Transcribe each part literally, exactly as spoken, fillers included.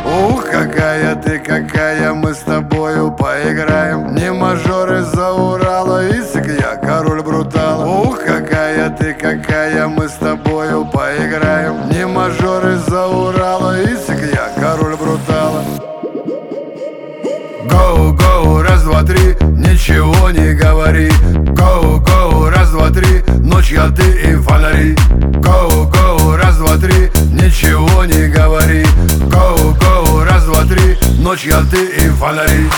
Ух, какая ты, какая, мы с тобою поиграем. Не мажор из-за Урала, Исик, я король брутала. Ух, какая ты, какая, мы с тобою поиграем. Не мажор из-за Урала, Исик, я король брутала. Гоу, гоу, раз, два, три, ничего не говори. Гоу, гоу, раз, два, три, ночь я, ты и фонари. Гоу, гоу, раз, два, три, ничего не говори. Гоу, гоу, раз, два, три, ночь я, ты и фонари.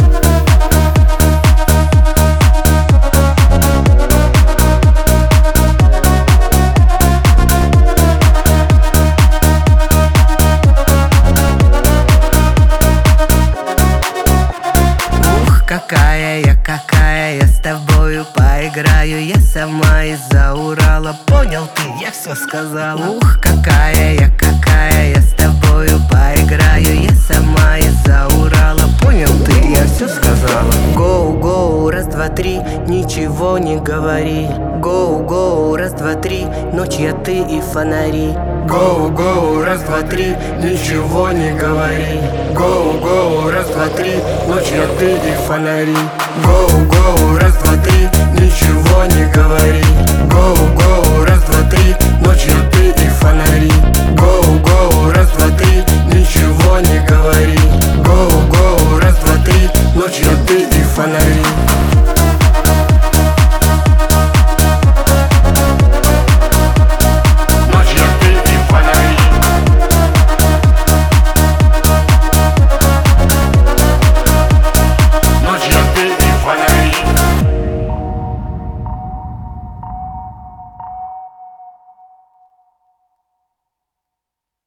Какая я, какая я, с тобою поиграю. Я сама из-за Урала, понял ты, я все сказала. Ух, какая я, какая я, с тобою поиграю. Я сама из-за Урала, понял ты, я все сказала. Гоу, гоу, раз, два, три, ничего не говори. Гоу, гоу, раз, два, три, ночь я, ты и фонари. Гоу, гоу, раз, два, три, ничего не говори. Гоу, гоу, раз, два, три, ночь я, ты и фонари. Гоу, гоу, раз, два, три, ничего не говори. Гоу, гоу, раз, два, три, ночь я, ты и фонари. Гоу, гоу, раз, два, три.